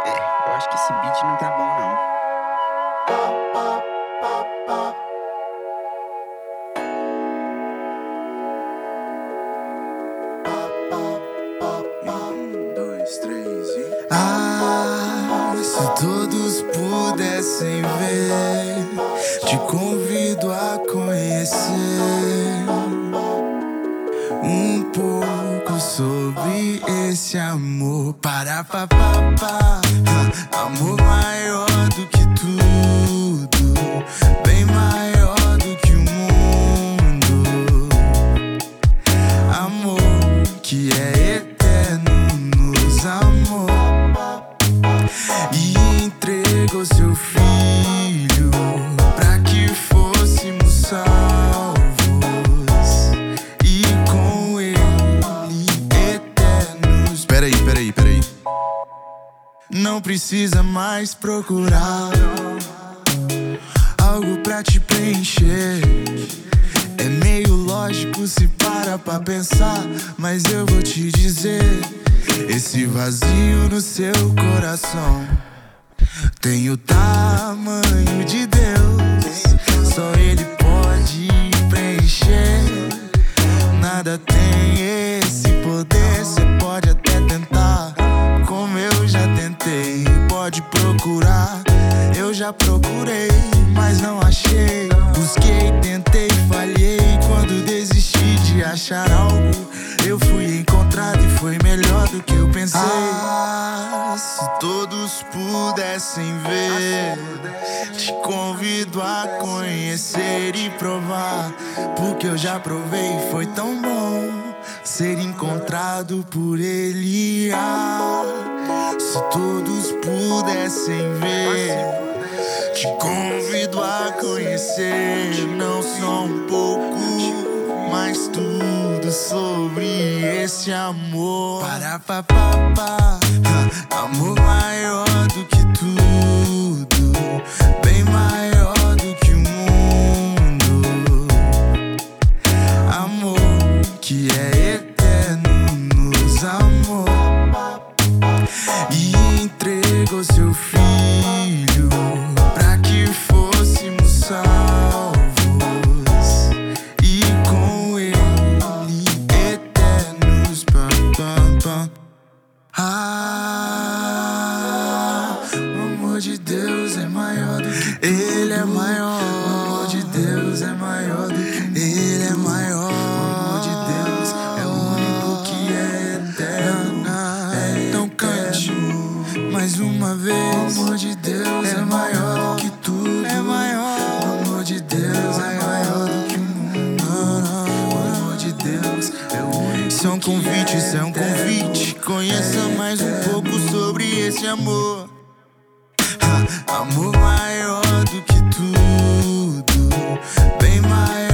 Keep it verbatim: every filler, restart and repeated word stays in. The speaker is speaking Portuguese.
É, eu acho que esse beat não tá bom, não. Um, dois, três e... Ah, se todos pudessem ver, te convido a conhecer um pouco sobre esse amor. Para pa, pa, pa. Amor maior do que tudo, bem maior do que o mundo. Amor que é eterno, nos amou e entregou seu filho pra que fôssemos salvos, e com ele eternos. Peraí, peraí, peraí. Não precisa mais procurar algo pra te preencher. É meio lógico se para pra pensar, mas eu vou te dizer: esse vazio no seu coração tem o tamanho de Deus. Só Ele pode preencher. Nada tem esse poder. Cê pode até tentar, como eu já tentei. Pode procurar, eu já procurei, mas não achei. Busquei, tentei, falhei. Quando desisti de achar algo, eu fui encontrado e foi melhor do que eu pensei. Ah, se todos pudessem ver, te convido a conhecer e provar, porque eu já provei e foi tão bom ser encontrado por Ele. Ah, se todos pudessem ver, te convido a conhecer, não só um pouco, mas tudo sobre esse amor. Para pa, pa, pa. Amor maior do que tudo, bem maior do que o mundo. Amor que é eterno, nos amou e entregou seu filho pra que fôssemos salvos, e com ele eternos. Pam, pam, pam. Ah, o amor de Deus é maior do que tudo. Ele é maior. O amor de Deus é maior do que Ele é maior. O amor de Deus é o único que é eterno. Então cante mais uma vez. O amor de Deus é maior do que tudo. É maior. O amor de Deus é maior do que o mundo. O amor de Deus é o único. Isso é um convite, isso é um convite. Conheça mais um pouco sobre esse amor. Amor maior do que tudo, bem maior